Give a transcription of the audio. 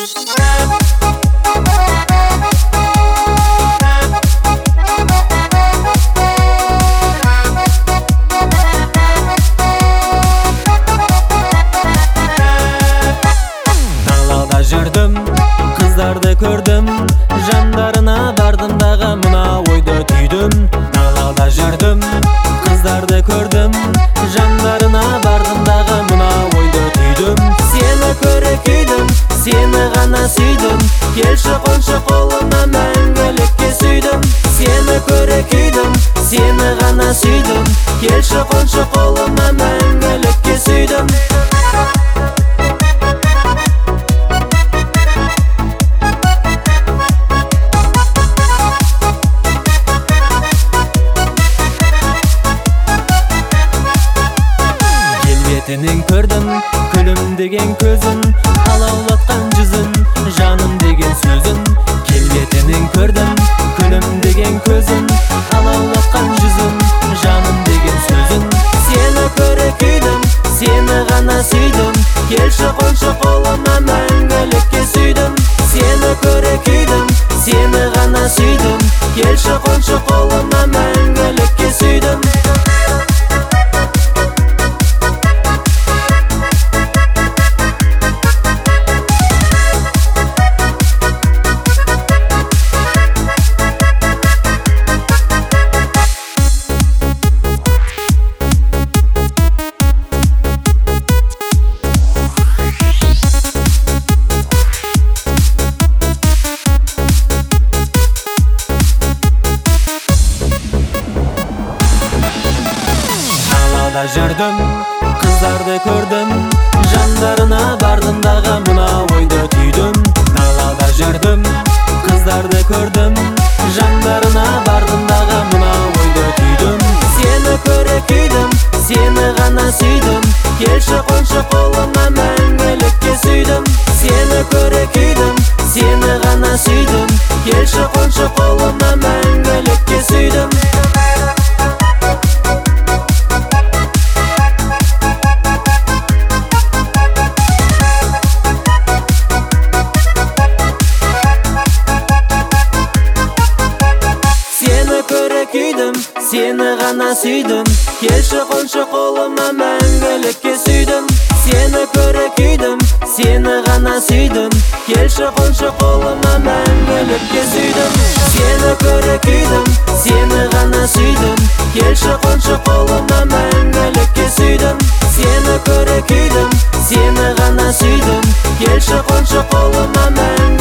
Жүрдім, қыздарды көрдім, жандарына бардым дағы мына ойды түйдім. Далада жүрдім, қыздарды көрдім, жандарына бардым дағы мына ойды түйдім. Сені көре күйдім, сені ғана сүйдім, келші қоншы қолыма мәңгілікке сүйдім. Сені көре күйдім, сені ғана сүйдім, келші қоншы қолыма мәңгілікке сүйдім. Сенің көрдім, күлімдеген көзін, алаулатқан жүзін, жаным деген сөзін. Келбетінен көрдім, күлімдеген көзін, алаулатқан жүзін, жаным деген сөзін. Сені көре күйдім, сені ғана сүйдім, келші қоншы қолыма мәңгілікке сүйдім. Сені көре күйдім, сені ғана сүйдім, келші қоншы қолыма мәңгілікке сүйдім. Жүрдім, қыздарды көрдім, жандарына бардым дағы мына ойды түйдім. Далада жүрдім, қыздарды көрдім, жандарына бардым дағы мына ойды түйдім. Сені көре күйдім, сені ғана сүйдім, келші қоншы қолыма мәңгілікке сүйдім. Сені көре күйдім, сені ғана сүйдім, келші қоншы қолыма мәңгілікке сүйдім. Сені ғана сүйдім, келші қоншы қолыма мәңгілікке сүйдім. Сені көре күйдім, сені ғана сүйдім, келші қоншы қолыма мәңгілікке сүйдім. Сені көре күйдім, сені ғана сүйдім, келші қоншы қолыма мәңгілікке сүйдім. Сені көре күйдім, сені ғана сүйдім, келші қоншы қолыма мәңгілікке сүйдім.